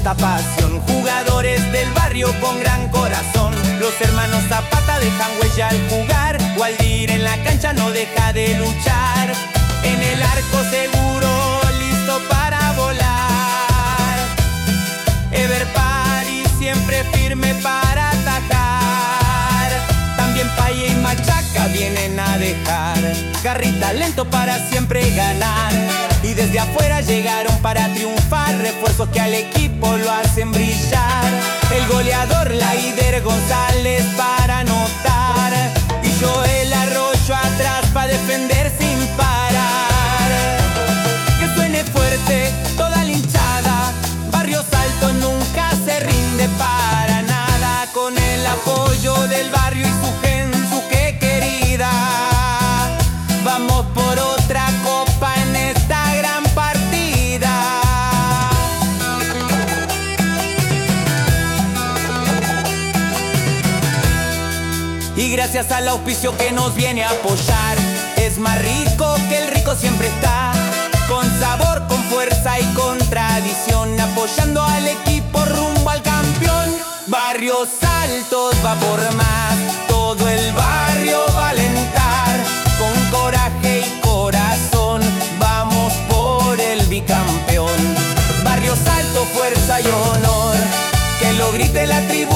esta pasión. Jugadores del barrio con gran corazón. Los hermanos Zapata dejan huella al jugar. Waldir en la cancha no deja de luchar. En el arco seguro, listo para volar. Ever Paris siempre firme para atajar. También Paye y Machaca vienen a dejar garrita lento para siempre ganar. Y desde afuera llegaron para triunfar, refuerzos que al equipo lo hacen brillar. El goleador Laider González para anotar y Joel Arroyo atrás para defender sin parar. Que suene fuerte toda la hinchada, Barrio Salto nunca se rinde para nada. Con el apoyo del barrio y su gente, su que querida, vamos por otra copa en esta gran partida. Y gracias al auspicio que nos viene a apoyar, es más rico que el rico siempre está. Con sabor, con fuerza y con tradición, apoyando al equipo rumbo al campeón. Barrios Altos va por más, todo el barrio va a alentar. Con coraje y corazón, vamos por el bicampeón. Barrios Altos, fuerza y honor, que lo grite la tribu